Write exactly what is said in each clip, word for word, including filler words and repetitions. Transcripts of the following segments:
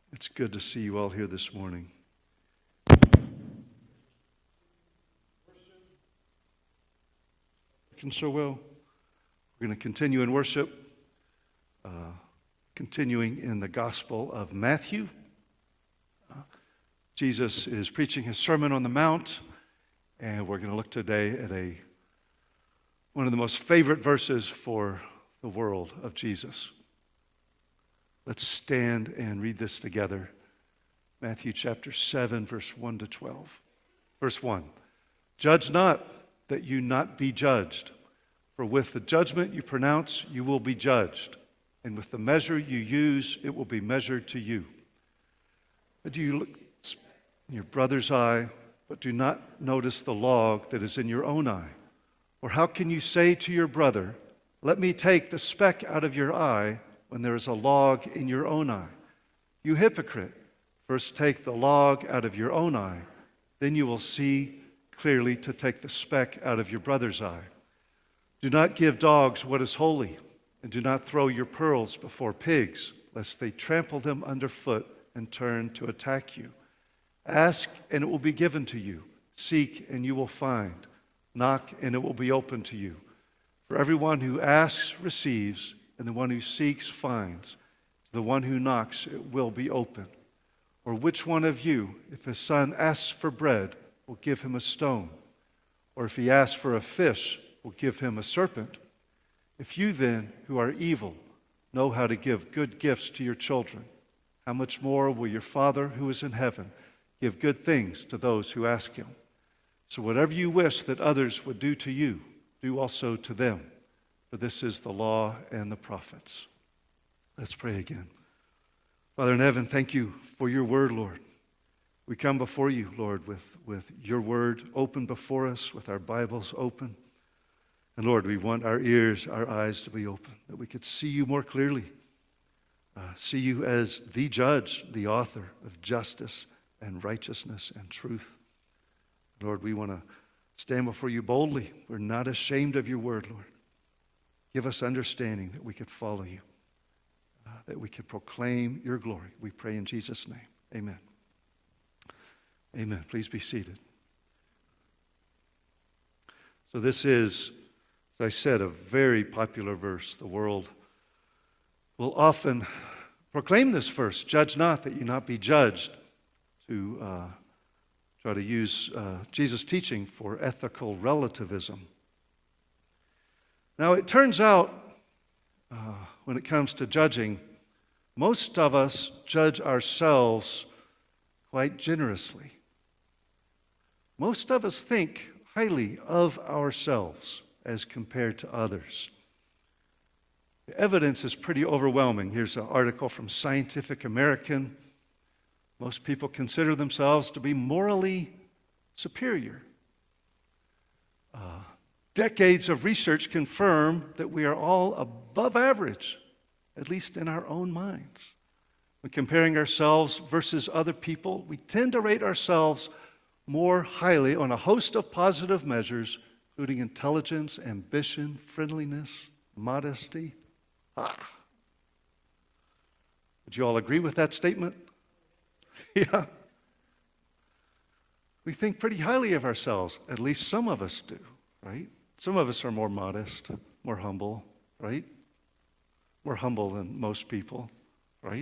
It's good to see you all here this morning. Working so well. We're going to continue in worship, uh, continuing in the Gospel of Matthew. Uh, Jesus is preaching his Sermon on the Mount, and we're going to look today at a one of the most favorite verses for the world of Jesus. Let's stand and read this together. Matthew chapter seven, verse one to twelve. Verse one, judge not that you not be judged, for with the judgment you pronounce, you will be judged, and with the measure you use, it will be measured to you. But do you look in your brother's eye, but do not notice the log that is in your own eye? Or how can you say to your brother, let me take the speck out of your eye, when there is a log in your own eye? You hypocrite, first take the log out of your own eye, then you will see clearly to take the speck out of your brother's eye. Do not give dogs what is holy, and do not throw your pearls before pigs, lest they trample them underfoot and turn to attack you. Ask, and it will be given to you. Seek, and you will find. Knock, and it will be opened to you. For everyone who asks receives, and the one who seeks finds. To the one who knocks, it will be opened. Or which one of you, if his son asks for bread, will give him a stone? Or if he asks for a fish, will give him a serpent? If you then, who are evil, know how to give good gifts to your children, how much more will your Father who is in heaven give good things to those who ask him? So whatever you wish that others would do to you, do also to them. For this is the law and the prophets. Let's pray again. Father in heaven, thank you for your word, Lord. We come before you, Lord, with, with your word open before us, with our Bibles open. And Lord, we want our ears, our eyes to be open, that we could see you more clearly, uh, see you as the judge, the author of justice and righteousness and truth. Lord, we want to stand before you boldly. We're not ashamed of your word, Lord. Give us understanding that we could follow you, uh, that we could proclaim your glory. We pray in Jesus' name. Amen. Amen. Please be seated. So this is, as I said, a very popular verse. The world will often proclaim this verse, judge not that you not be judged, to uh, try to use uh, Jesus' teaching for ethical relativism. Now, it turns out, uh, when it comes to judging, most of us judge ourselves quite generously. Most of us think highly of ourselves as compared to others. The evidence is pretty overwhelming. Here's an article from Scientific American. Most people consider themselves to be morally superior. Uh, Decades of research confirm that we are all above average, at least in our own minds. When comparing ourselves versus other people, we tend to rate ourselves more highly on a host of positive measures, including intelligence, ambition, friendliness, modesty. Ah. Would you all agree with that statement? Yeah. We think pretty highly of ourselves, at least some of us do, right? Some of us are more modest, more humble, right? More humble than most people, right?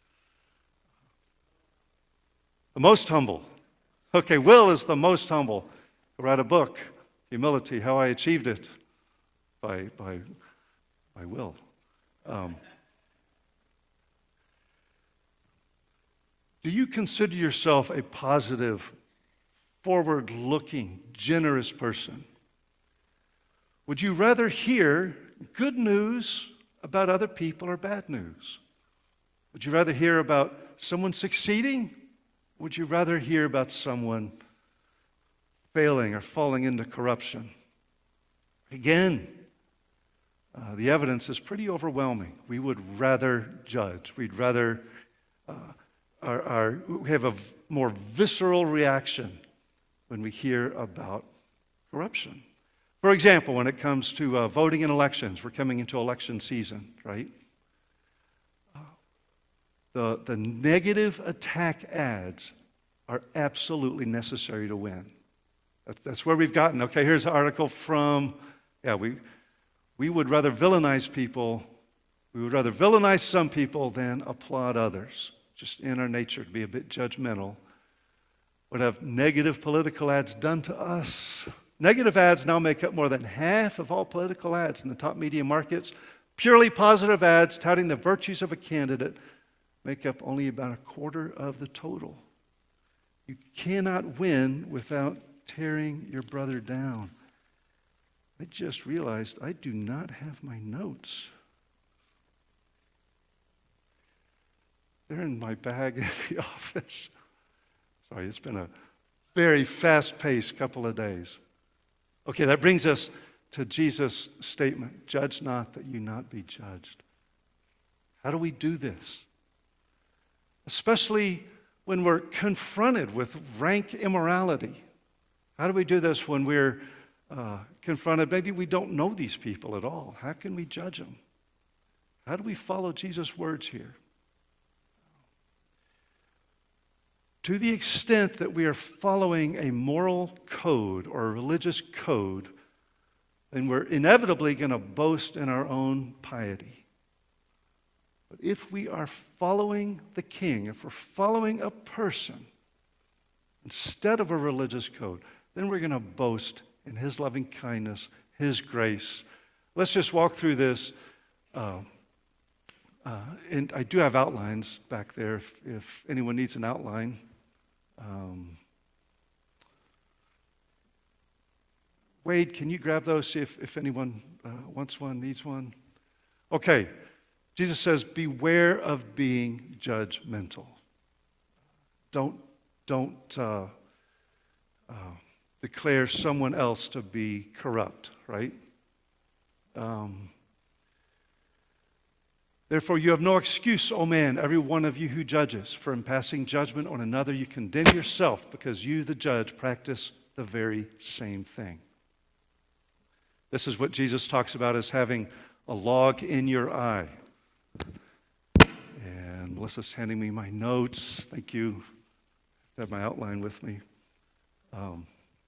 The most humble. Okay, Will is the most humble. I write a book, Humility, How I Achieved It, by, by, by Will. Um, do you consider yourself a positive, forward-looking, generous person? Would you rather hear good news about other people or bad news? Would you rather hear about someone succeeding? Would you rather hear about someone failing or falling into corruption? Again, uh, the evidence is pretty overwhelming. We would rather judge. We'd rather uh, our, our, we have a v- more visceral reaction when we hear about corruption. For example, when it comes to uh, voting in elections, we're coming into election season, right? Uh, the, the negative attack ads are absolutely necessary to win. That's, that's where we've gotten. Okay, here's an article from, yeah, we, we would rather villainize people, we would rather villainize some people than applaud others. Just in our nature to be a bit judgmental. What have negative political ads done to us? Negative ads now make up more than half of all political ads in the top media markets. Purely positive ads touting the virtues of a candidate make up only about a quarter of the total. You cannot win without tearing your brother down. I just realized I do not have my notes. They're in my bag in the office. Sorry, it's been a very fast-paced couple of days. Okay, that brings us to Jesus' statement, judge not that you not be judged. How do we do this? Especially when we're confronted with rank immorality. How do we do this when we're uh, confronted? Maybe we don't know these people at all. How can we judge them? How do we follow Jesus' words here? To the extent that we are following a moral code or a religious code, then we're inevitably going to boast in our own piety. But if we are following the King, if we're following a person instead of a religious code, then we're going to boast in His loving kindness, His grace. Let's just walk through this. Uh, uh, and I do have outlines back there if, if anyone needs an outline. Um, Wade, can you grab those, see if, if anyone uh, wants one, needs one? Okay. Jesus says, beware of being judgmental. Don't, don't uh, uh, declare someone else to be corrupt, right? Um, Therefore, you have no excuse, O man, every one of you who judges, for in passing judgment on another you condemn yourself, because you, the judge, practice the very same thing. This is what Jesus talks about as having a log in your eye. And Melissa's handing me my notes. Thank you. I have my outline with me. Um,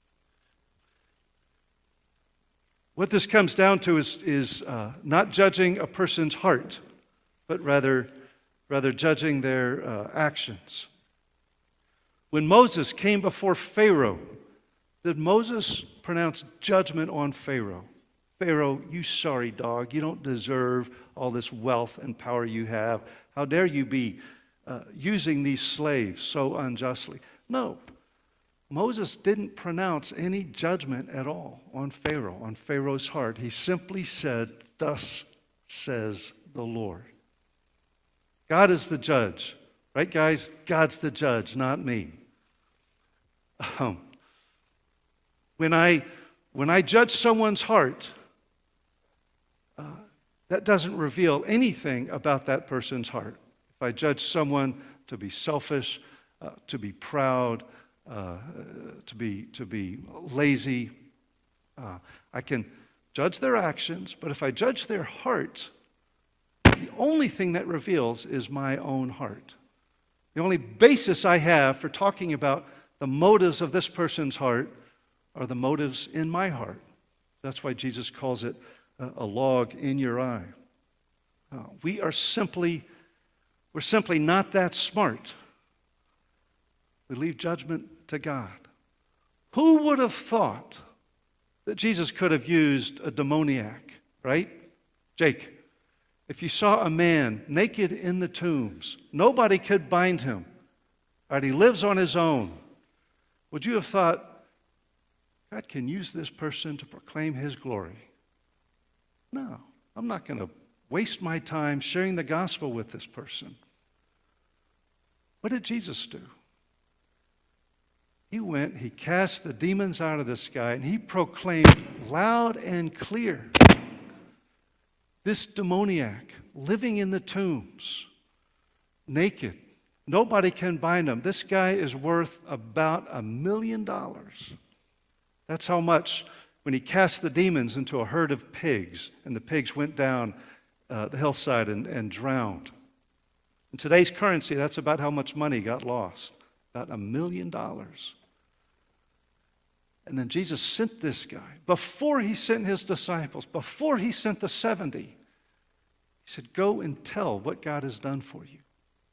what this comes down to is, is uh, not judging a person's heart, but rather, rather judging their uh, actions. When Moses came before Pharaoh, did Moses pronounce judgment on Pharaoh? Pharaoh, you sorry dog, you don't deserve all this wealth and power you have. How dare you be uh, using these slaves so unjustly? No, Moses didn't pronounce any judgment at all on Pharaoh, on Pharaoh's heart. He simply said, thus says the Lord. God is the judge, right guys? God's the judge, not me. Um, when I, when I judge someone's heart, Uh, that doesn't reveal anything about that person's heart. If I judge someone to be selfish, uh, to be proud, uh, to be to be lazy, uh, I can judge their actions, but if I judge their heart, the only thing that reveals is my own heart. The only basis I have for talking about the motives of this person's heart are the motives in my heart. That's why Jesus calls it a log in your eye. Uh, we are simply, we're simply not that smart. We leave judgment to God. Who would have thought that Jesus could have used a demoniac, right? Jake, if you saw a man naked in the tombs, nobody could bind him, right? He lives on his own. Would you have thought, God can use this person to proclaim His glory? No, I'm not going to waste my time sharing the gospel with this person. What did Jesus do? He went, He cast the demons out of this guy, and He proclaimed loud and clear, this demoniac living in the tombs, naked, nobody can bind him. This guy is worth about a million dollars. That's how much. When he cast the demons into a herd of pigs, and the pigs went down uh, the hillside and, and drowned. In today's currency, that's about how much money got lost. About a million dollars. And then Jesus sent this guy. Before he sent his disciples, before he sent the seventy, he said, go and tell what God has done for you.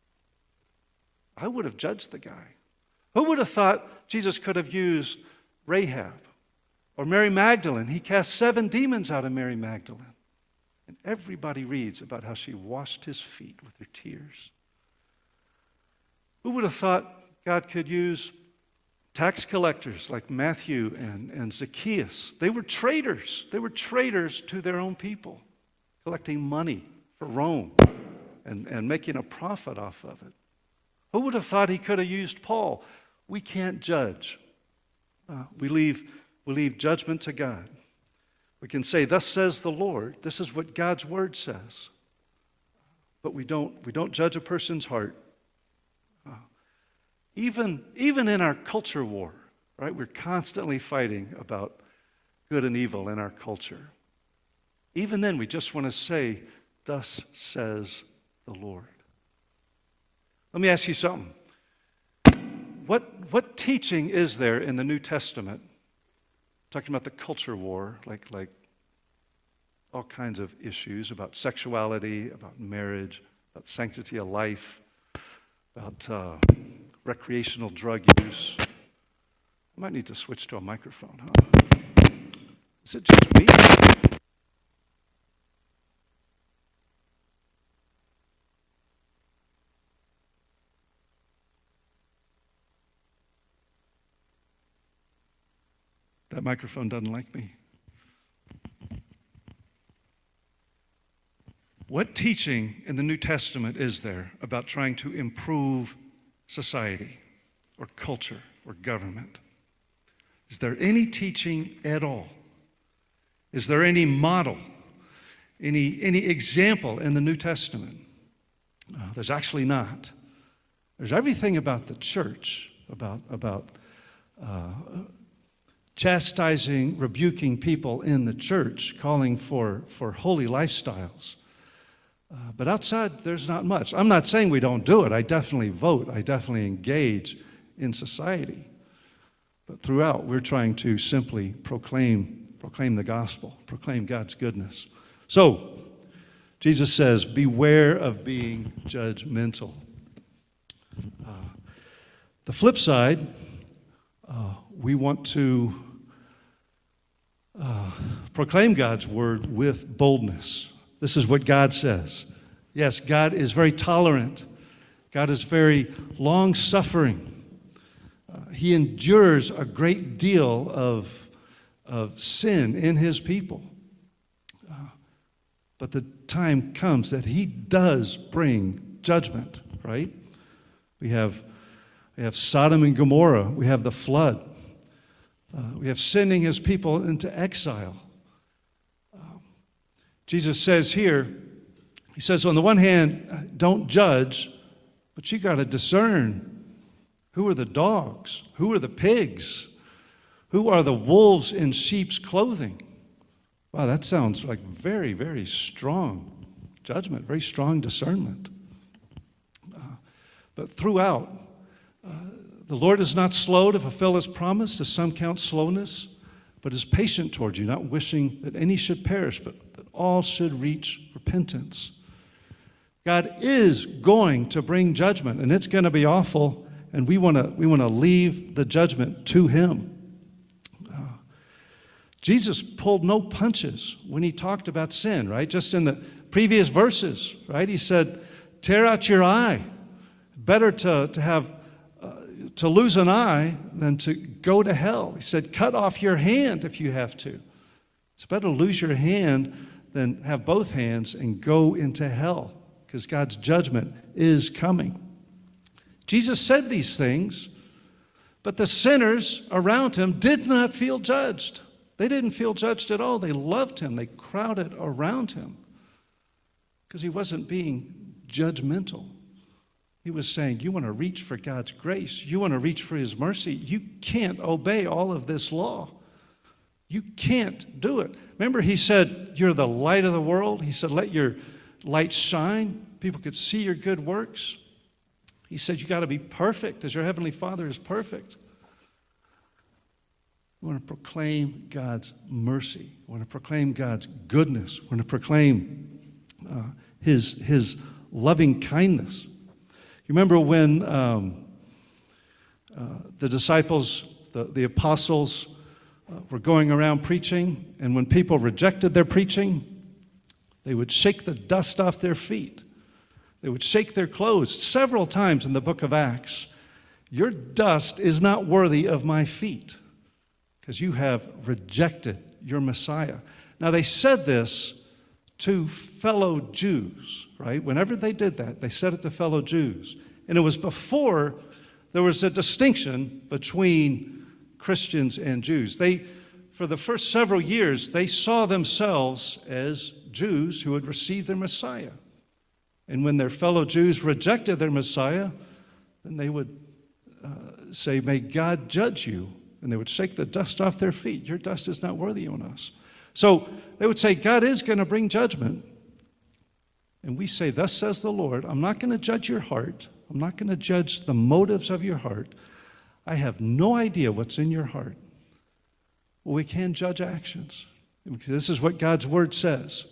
I would have judged the guy. Who would have thought Jesus could have used Rahab or Mary Magdalene? He cast seven demons out of Mary Magdalene. And everybody reads about how she washed his feet with her tears. Who would have thought God could use tax collectors like Matthew and, and Zacchaeus? They were traitors. They were traitors to their own people, collecting money for Rome and, and making a profit off of it. Who would have thought he could have used Paul? We can't judge. Uh, we leave, we leave judgment to God. We can say, thus says the Lord. This is what God's word says. But we don't, we don't judge a person's heart. Uh, even, even in our culture war, right? We're constantly fighting about good and evil in our culture. Even then, we just want to say, thus says the Lord. Let me ask you something. What, what teaching is there in the New Testament, talking about the culture war, like, like all kinds of issues about sexuality, about marriage, about sanctity of life, about uh, recreational drug use? I might need to switch to a microphone, huh? Is it just me? That microphone doesn't like me. What teaching in the New Testament is there about trying to improve society or culture or government? Is there any teaching at all? Is there any model, any, any example in the New Testament? Uh, there's actually not. There's everything about the church, about, about uh, chastising, rebuking people in the church, calling for, for holy lifestyles. Uh, but outside, there's not much. I'm not saying we don't do it. I definitely vote. I definitely engage in society. But throughout, we're trying to simply proclaim, proclaim the gospel, proclaim God's goodness. So, Jesus says, beware of being judgmental. Uh, the flip side, uh, we want to uh, proclaim God's word with boldness. This is what God says. Yes, God is very tolerant. God is very long-suffering. Uh, he endures a great deal of, of sin in his people. Uh, but the time comes that he does bring judgment, right? We have, we have Sodom and Gomorrah. We have the flood. Uh, we have sending his people into exile. Jesus says here, he says, on the one hand, don't judge, but you got to discern who are the dogs, who are the pigs, who are the wolves in sheep's clothing. Wow, that sounds like very, very strong judgment, very strong discernment. Uh, but throughout, uh, the Lord is not slow to fulfill his promise, as some count slowness, but is patient toward you, not wishing that any should perish, but that all should reach repentance. God is going to bring judgment, and it's going to be awful, and we want to we want to leave the judgment to him. Uh, Jesus pulled no punches when he talked about sin, right? Just in the previous verses, right? He said, tear out your eye. Better to, to have to lose an eye than to go to hell. He said, cut off your hand if you have to. It's better to lose your hand than have both hands and go into hell, because God's judgment is coming. Jesus said these things, but the sinners around him did not feel judged. They didn't feel judged at all. They loved him. They crowded around him because he wasn't being judgmental. He was saying, you want to reach for God's grace. You want to reach for his mercy. You can't obey all of this law. You can't do it. Remember, he said, you're the light of the world. He said, let your light shine. people could see your good works. He said you got to be perfect as your Heavenly Father is perfect. We want to proclaim God's mercy. We want to proclaim God's goodness. We want to proclaim uh, His, His loving kindness. You remember when um, uh, the disciples, the, the apostles, uh, were going around preaching, and when people rejected their preaching, they would shake the dust off their feet. They would shake their clothes several times in the book of Acts. Your dust is not worthy of my feet because you have rejected your Messiah. Now, they said this to fellow Jews, right? Whenever they did that, they said it to fellow Jews. And it was before there was a distinction between Christians and Jews. They, for the first several years, they saw themselves as Jews who had received their Messiah. And when their fellow Jews rejected their Messiah, then they would uh, say, may God judge you. And they would shake the dust off their feet. Your dust is not worthy on us. So they would say, God is going to bring judgment. And we say, thus says the Lord, I'm not going to judge your heart. I'm not going to judge the motives of your heart. I have no idea what's in your heart. Well, we can judge actions. This is what God's Word says.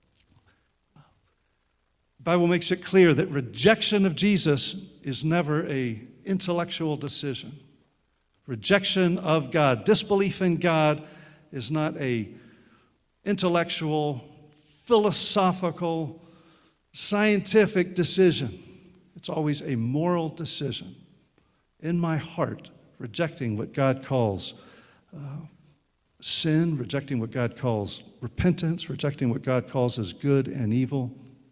The Bible makes it clear that rejection of Jesus is never an intellectual decision. Rejection of God, disbelief in God is not a intellectual, philosophical, scientific decision. It's always a moral decision. In my heart, rejecting what God calls uh, sin, rejecting what God calls repentance, rejecting what God calls as good and evil.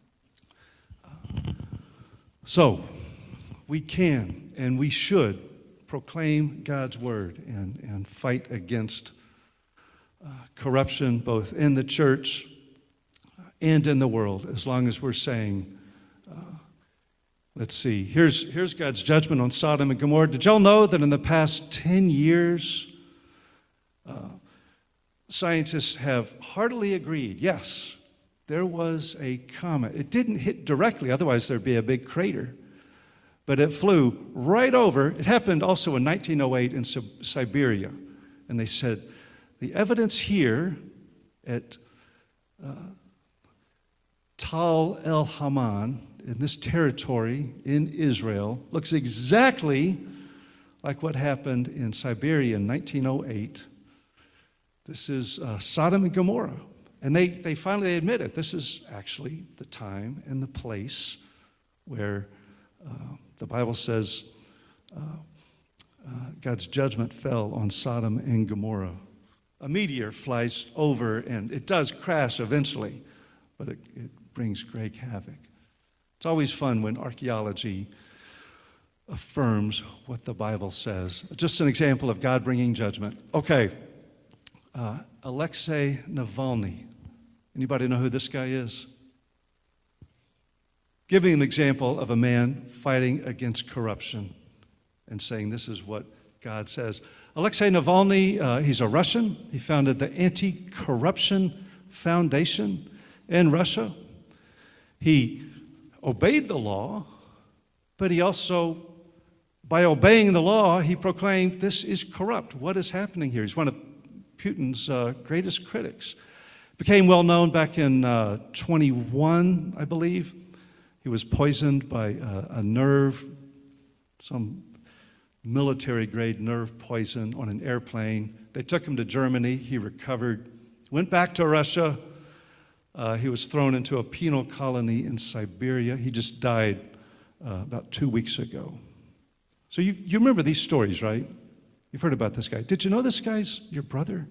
So, we can and we should proclaim God's word and, and fight against uh, corruption both in the church and in the world, as long as we're saying, uh, let's see, here's, here's God's judgment on Sodom and Gomorrah. Did y'all know that in the past ten years, uh, scientists have heartily agreed, yes, there was a comet. It didn't hit directly, otherwise there'd be a big crater. But it flew right over. It happened also in nineteen oh eight in Siberia. And they said, the evidence here at uh, Tal El Haman, in this territory in Israel, looks exactly like what happened in Siberia in nineteen oh eight. This is uh, Sodom and Gomorrah. And they, they finally admit it. This is actually the time and the place where uh, the Bible says uh, uh, God's judgment fell on Sodom and Gomorrah. A meteor flies over, and it does crash eventually, but it, it brings great havoc. It's always fun when archaeology affirms what the Bible says. Just an example of God bringing judgment. Okay, uh, Alexei Navalny. Anybody know who this guy is? Giving an example of a man fighting against corruption and saying this is what God says. Alexei Navalny, uh, he's a Russian. He founded the Anti-Corruption Foundation in Russia. He obeyed the law, but he also, by obeying the law, he proclaimed this is corrupt. What is happening here? He's one of Putin's uh, greatest critics. Became well known back in uh, twenty-one, I believe. He was poisoned by uh, a nerve, some military-grade nerve poison on an airplane. They took him to Germany. He recovered. Went back to Russia. Uh, he was thrown into a penal colony in Siberia. He just died uh, about two weeks ago. So you, you remember these stories, right? You've heard about this guy. Did you know this guy's your brother?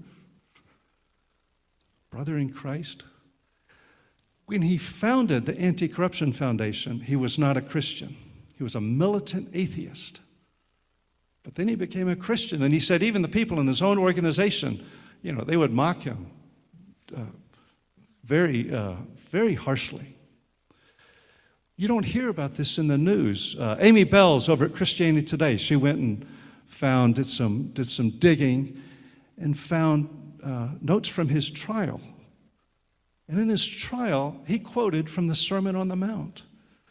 Brother in Christ? When he founded the Anti-Corruption Foundation, he was not a Christian. He was a militant atheist. But then he became a Christian, and he said even the people in his own organization, you know, they would mock him uh, very, uh, very harshly. You don't hear about this in the news. Uh, Amy Bells over at Christianity Today, she went and found, did some, did some digging, and found uh, notes from his trial. And in his trial, he quoted from the Sermon on the Mount.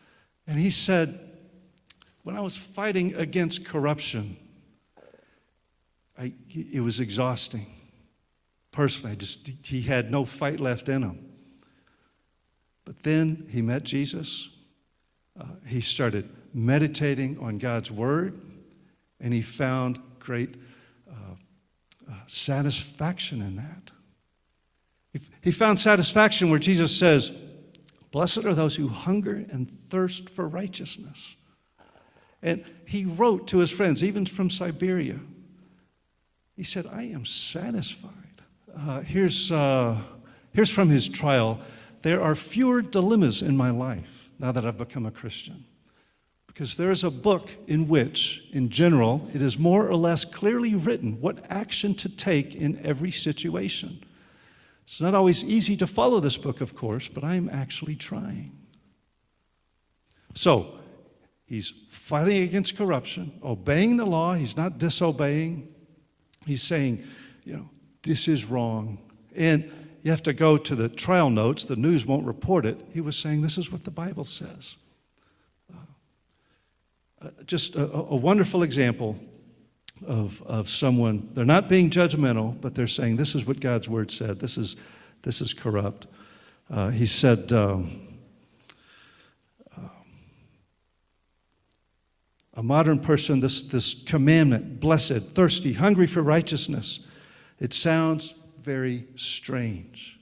And he said, when I was fighting against corruption, I, it was exhausting. Personally, I just, he had no fight left in him. But then he met Jesus. Uh, he started meditating on God's word, and he found great uh, uh, satisfaction in that. He, he found satisfaction where Jesus says, blessed are those who hunger and thirst for righteousness. And he wrote to his friends, even from Siberia, he said, I am satisfied. Uh, here's, uh, here's from his trial. There are fewer dilemmas in my life now that I've become a Christian. Because there is a book in which, in general, it is more or less clearly written what action to take in every situation. It's not always easy to follow this book, of course, but I'm actually trying. So, he's fighting against corruption, obeying the law. He's not disobeying. He's saying, you know, this is wrong. And you have to go to the trial notes. The news won't report it. He was saying, this is what the Bible says. Uh, uh, just a, a wonderful example of, of someone. They're not being judgmental, but they're saying, this is what God's word said. This is, this is corrupt. Uh, he said, um, uh, a modern person, this, this commandment, blessed, thirsty, hungry for righteousness, it sounds very strange.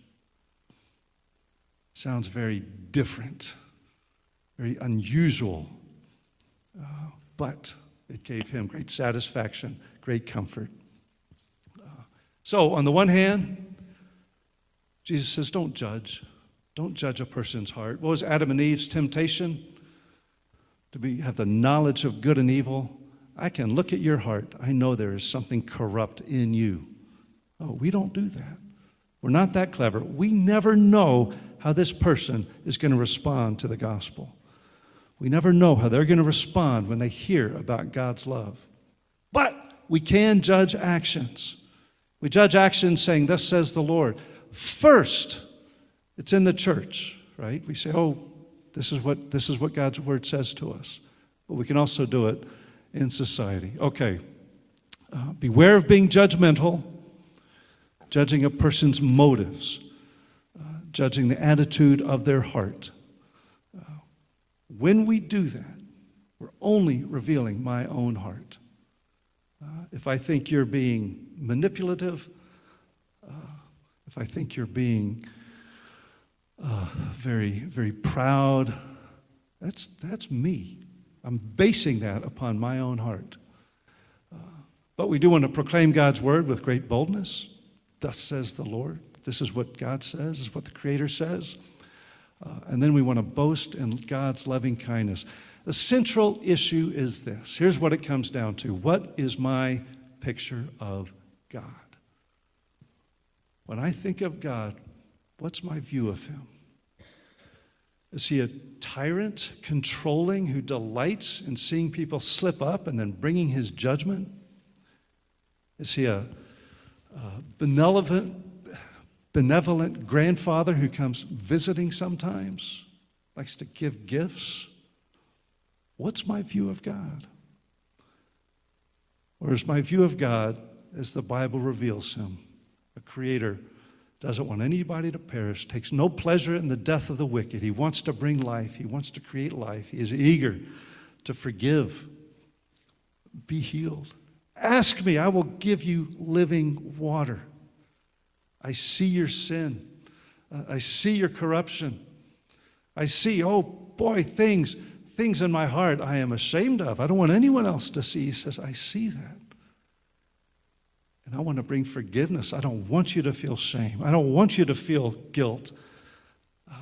Sounds very different, very unusual. Uh, but it gave him great satisfaction, great comfort. Uh, so, on the one hand, Jesus says, don't judge. Don't judge a person's heart. What was Adam and Eve's temptation? To be, have the knowledge of good and evil. I can look at your heart. I know there is something corrupt in you. Oh, we don't do that. We're not that clever. We never know how this person is going to respond to the gospel. We never know how they're going to respond when they hear about God's love. But we can judge actions. We judge actions saying, thus says the Lord. First, it's in the church, right? We say, oh, this is what, this is what God's word says to us. But we can also do it in society. Okay, uh, beware of being judgmental. Judging a person's motives, uh, judging the attitude of their heart. Uh, when we do that, we're only revealing my own heart. Uh, if I think you're being manipulative, uh, if I think you're being uh, very, very proud, that's, that's me. I'm basing that upon my own heart. Uh, but we do want to proclaim God's word with great boldness. Thus says the Lord. This is what God says. This is what the Creator says. Uh, and then we want to boast in God's loving kindness. The central issue is this. Here's what it comes down to. What is my picture of God? When I think of God, what's my view of Him? Is He a tyrant, controlling, who delights in seeing people slip up and then bringing His judgment? Is He a Uh, benevolent, benevolent grandfather who comes visiting sometimes, likes to give gifts? What's my view of God? Or is my view of God, as the Bible reveals Him, a creator, doesn't want anybody to perish, takes no pleasure in the death of the wicked. He wants to bring life. He wants to create life. He is eager to forgive, be healed. Ask me, I will give you living water. I see your sin. Uh, I see your corruption. I see, oh boy, things, things in my heart I am ashamed of. I don't want anyone else to see. He says, I see that. And I want to bring forgiveness. I don't want you to feel shame. I don't want you to feel guilt. Uh,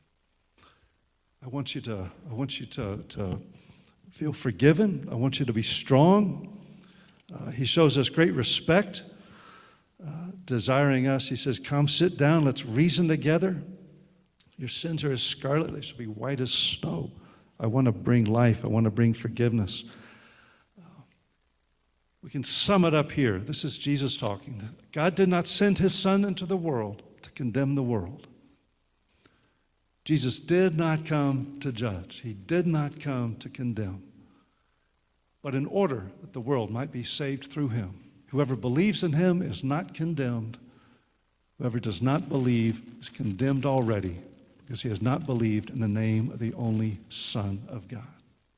I want you to, I want you to, to feel forgiven. I want you to be strong. Uh, he shows us great respect, uh, desiring us. He says, come sit down, let's reason together. Your sins are as scarlet, they shall be white as snow. I want to bring life, I want to bring forgiveness. Uh, we can sum it up here. This is Jesus talking. God did not send His Son into the world to condemn the world, Jesus did not come to judge. He did not come to condemn. But in order that the world might be saved through him, whoever believes in him is not condemned. Whoever does not believe is condemned already, because he has not believed in the name of the only Son of God.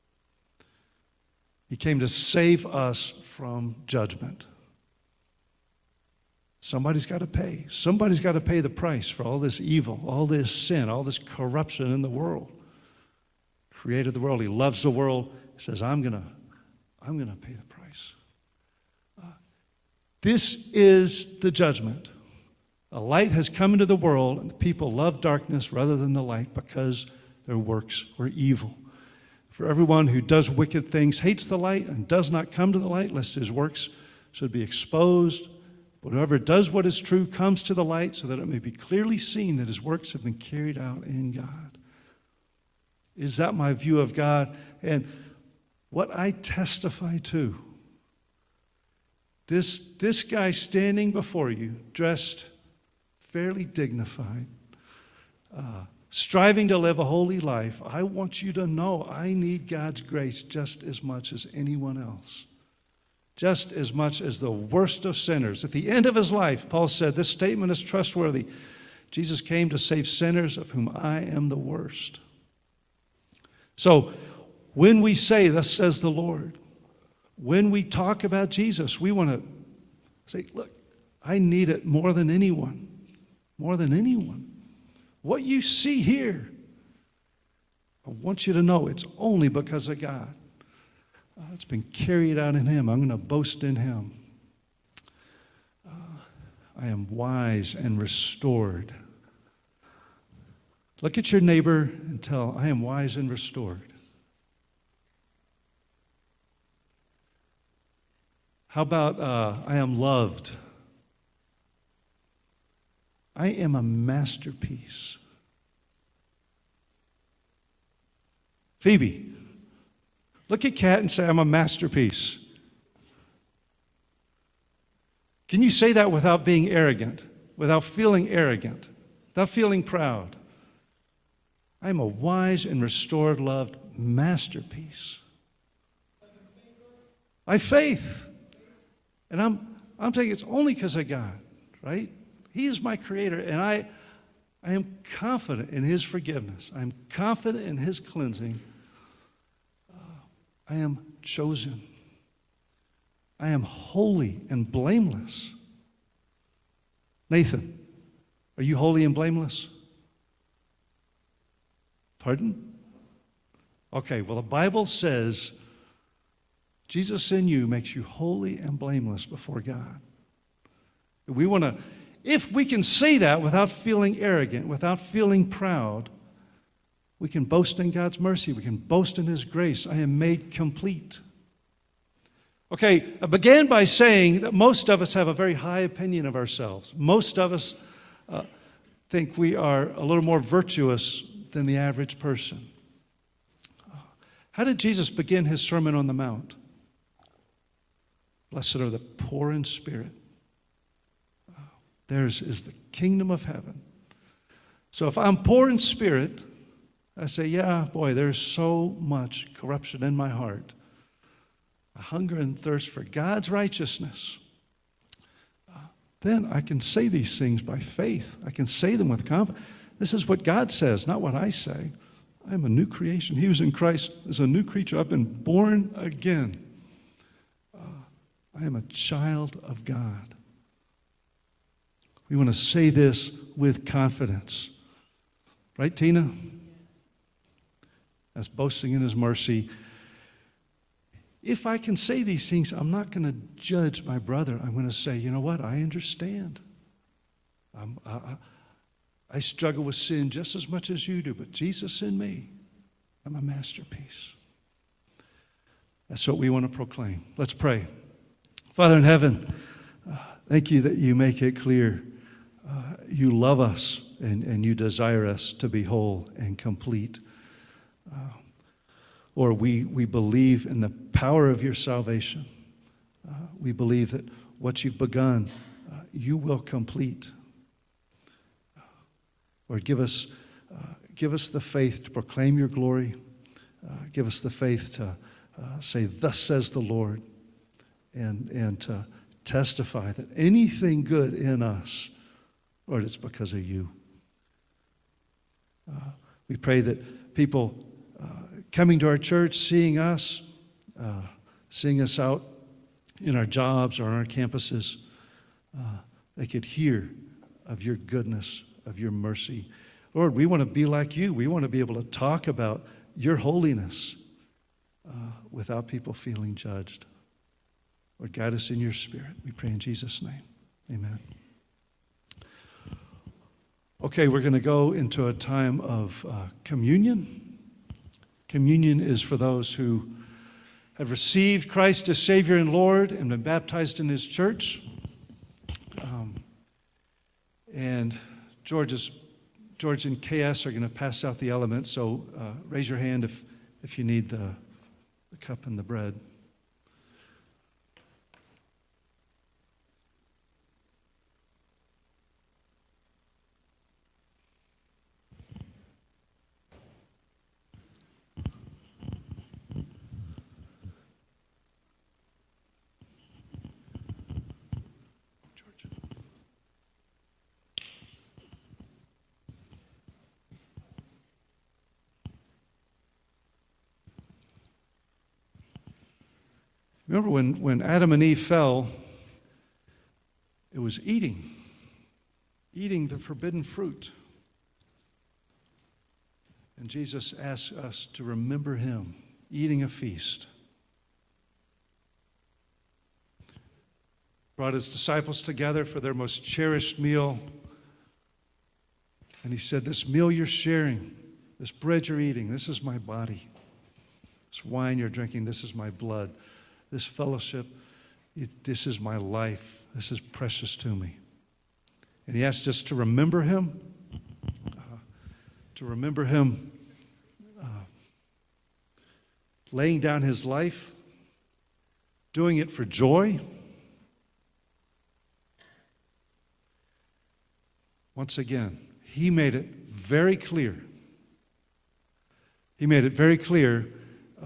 He came to save us from judgment. Somebody's got to pay. Somebody's got to pay the price for all this evil, all this sin, all this corruption in the world. Created the world. He loves the world. He says, I'm going to I'm going to pay the price. Uh, this is the judgment. A light has come into the world, and the people love darkness rather than the light because their works were evil. For everyone who does wicked things hates the light and does not come to the light, lest his works should be exposed. But whoever does what is true comes to the light, so that it may be clearly seen that his works have been carried out in God. Is that my view of God? And what I testify to, this, this guy standing before you, dressed fairly dignified, uh, striving to live a holy life, I want you to know I need God's grace just as much as anyone else. Just as much as the worst of sinners. At the end of his life, Paul said, this statement is trustworthy. Jesus came to save sinners, of whom I am the worst. So, when we say, thus says the Lord, when we talk about Jesus, we want to say, look, I need it more than anyone. More than anyone. What you see here, I want you to know it's only because of God. Uh, it's been carried out in him. I'm going to boast in him. Uh, I am wise and restored. Look at your neighbor and tell, I am wise and restored. How about, uh, I am loved? I am a masterpiece. Phoebe, look at Kat and say, I'm a masterpiece. Can you say that without being arrogant, without feeling arrogant, without feeling proud? I am a wise and restored, loved masterpiece. By faith. And I'm, I'm saying it's only because of God, right? He is my creator, and I, I am confident in his forgiveness. I am confident in his cleansing. Uh, I am chosen. I am holy and blameless. Nathan, are you holy and blameless? Pardon? Okay, well, the Bible says Jesus in you makes you holy and blameless before God. We want to, if we can say that without feeling arrogant, without feeling proud, we can boast in God's mercy. We can boast in his grace. I am made complete. Okay, I began by saying that most of us have a very high opinion of ourselves. Most of us uh, think we are a little more virtuous than the average person. How did Jesus begin his Sermon on the Mount? Blessed are the poor in spirit. Theirs is the kingdom of heaven. So if I'm poor in spirit, I say, yeah, boy, there's so much corruption in my heart. I hunger and thirst for God's righteousness. Uh, then I can say these things by faith. I can say them with confidence. This is what God says, not what I say. I am a new creation. He who's in Christ is a new creature. I've been born again. Uh, I am a child of God. We want to say this with confidence. Right, Tina? That's boasting in his mercy. If I can say these things, I'm not going to judge my brother. I'm going to say, you know what? I understand. I'm, I, I struggle with sin just as much as you do, but Jesus in me, I'm a masterpiece. That's what we want to proclaim. Let's pray. Father in heaven, uh, thank you that you make it clear. Uh, you love us and, and you desire us to be whole and complete. Uh, or we, we believe in the power of your salvation. Uh, we believe that what you've begun, uh, you will complete. Or give us, uh, give us the faith to proclaim your glory. Uh, give us the faith to uh, say, thus says the Lord, and, and to testify that anything good in us, Lord, it's because of you. Uh, we pray that people uh, coming to our church, seeing us, uh, seeing us out in our jobs or on our campuses, uh, they could hear of your goodness, of your mercy. Lord, we want to be like you. We want to be able to talk about your holiness uh, without people feeling judged. Lord, guide us in your spirit. We pray in Jesus' name. Amen. Okay, we're going to go into a time of uh, communion. Communion is for those who have received Christ as Savior and Lord and been baptized in His church. Um, and George, is, George and K S are going to pass out the elements, so uh, raise your hand if, if you need the, the cup and the bread. Remember when, when Adam and Eve fell, it was eating, eating the forbidden fruit. And Jesus asks us to remember Him, eating a feast. Brought His disciples together for their most cherished meal. And He said, this meal you're sharing, this bread you're eating, this is my body. This wine you're drinking, this is my blood. This fellowship, it, this is my life. This is precious to me. And He asked us to remember Him, uh, to remember Him uh, laying down His life, doing it for joy. Once again, He made it very clear. He made it very clear. Uh,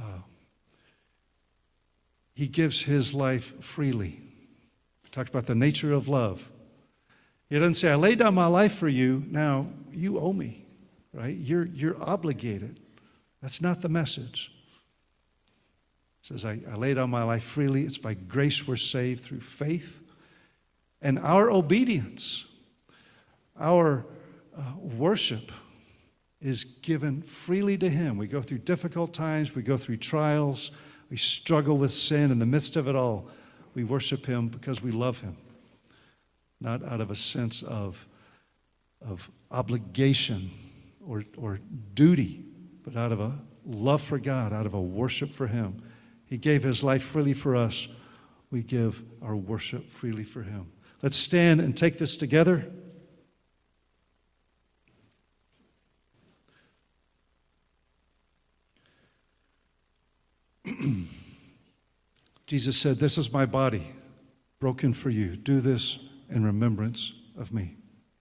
He gives His life freely. We talked about the nature of love. He doesn't say, I laid down my life for you, now you owe me, right? You're, you're obligated. That's not the message. He says, I, I laid down my life freely. It's by grace we're saved through faith. And our obedience, our uh, worship is given freely to Him. We go through difficult times. We go through trials. We struggle with sin. In the midst of it all, we worship Him because we love Him, not out of a sense of, of obligation or, or duty, but out of a love for God, out of a worship for Him. He gave His life freely for us. We give our worship freely for Him. Let's stand and take this together. Jesus said, this is my body, broken for you. Do this in remembrance of me.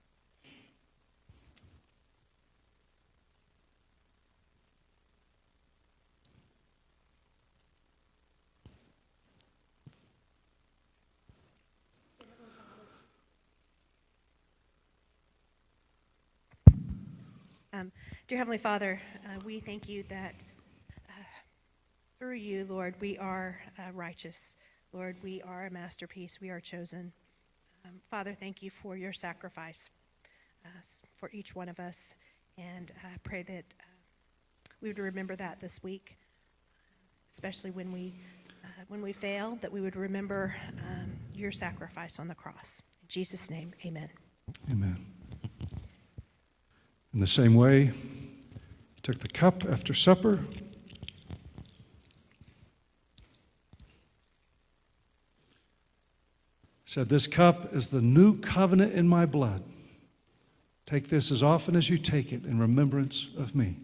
Um, dear Heavenly Father, uh, we thank you that through you, Lord, we are uh, righteous. Lord, we are a masterpiece. We are chosen. Um, Father, thank you for your sacrifice uh, for each one of us. And I pray that uh, we would remember that this week, especially when we, uh, when we fail, that we would remember um, your sacrifice on the cross. In Jesus' name, amen. Amen. In the same way, He took the cup after supper. Said, this cup is the new covenant in my blood. Take this as often as you take it in remembrance of me.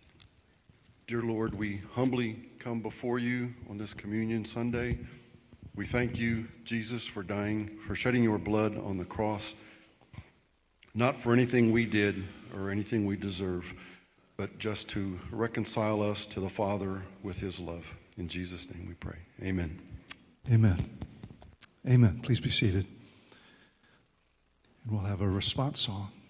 Dear Lord, we humbly come before you on this Communion Sunday. We thank you, Jesus, for dying, for shedding your blood on the cross, not for anything we did or anything we deserve, but just to reconcile us to the Father with his love. In Jesus' name we pray. Amen. Amen. Amen. Please be seated. And we'll have a response song.